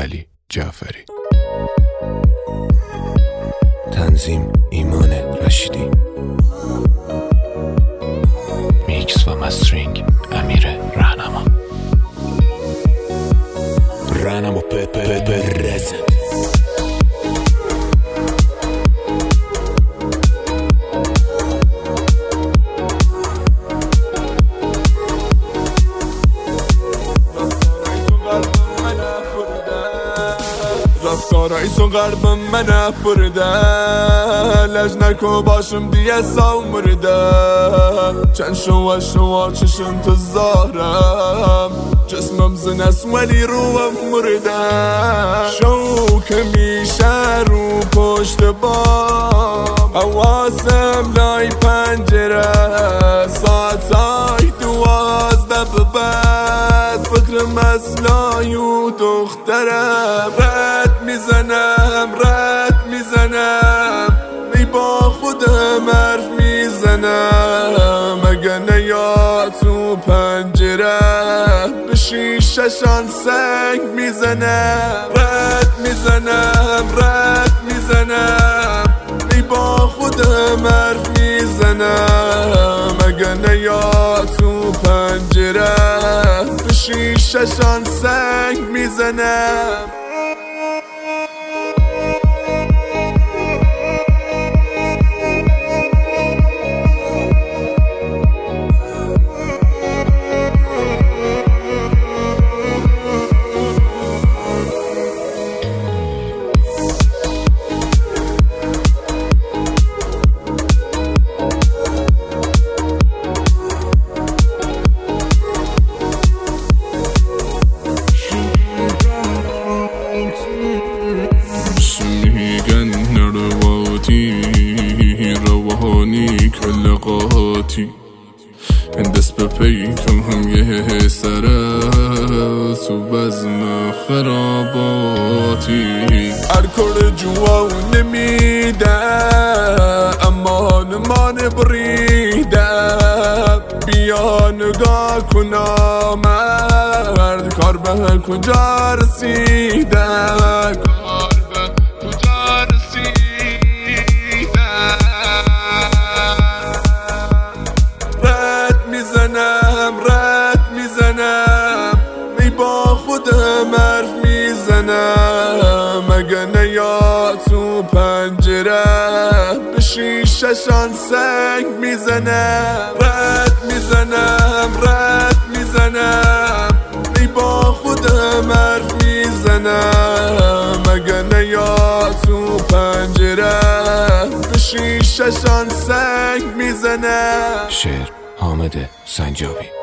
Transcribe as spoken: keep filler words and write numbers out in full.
علی جعفری. تنظیم ایمان رشیدی. میکس و مسترینگ امیر رهنما. رهنما په په په رزن. رفتارای تو قلبم منه برده، لجنکو باشم دیگه سامرده. چند شوا شوا چشم تو زارم، جسمم زنست ولی روم مرده. شوک میشه رو پشت بام، حواسم لای پنجره. ساعتای دوازده به بعد فکرم اصلای و دخترم. رد میزنم رد میزنم، ای با خودم حرف میزنم. اگه نیاد تو پنجره به شیششان سنگ میزنم. رد میزنم رد میزنم، ای با خودم حرف میزنم. اگه نیاد تو پنجره به شیششان سنگ میزنم. روحانی کل قاطی دست به پیکم هم یه سره تو بزم خراباتی. الکل جوا نمیده اما نمان بریده. بیا نگاه کنم مرد کار به کجا رسیده. حرف میزنم اگه نیاد تو پنجره به شیششان سنگ میزنم. رد میزنم رد میزنم، ای با خودم حرف میزنم. اگه نیاد تو پنجره به شیششان سنگ میزنم. شعر حامد سنجابی.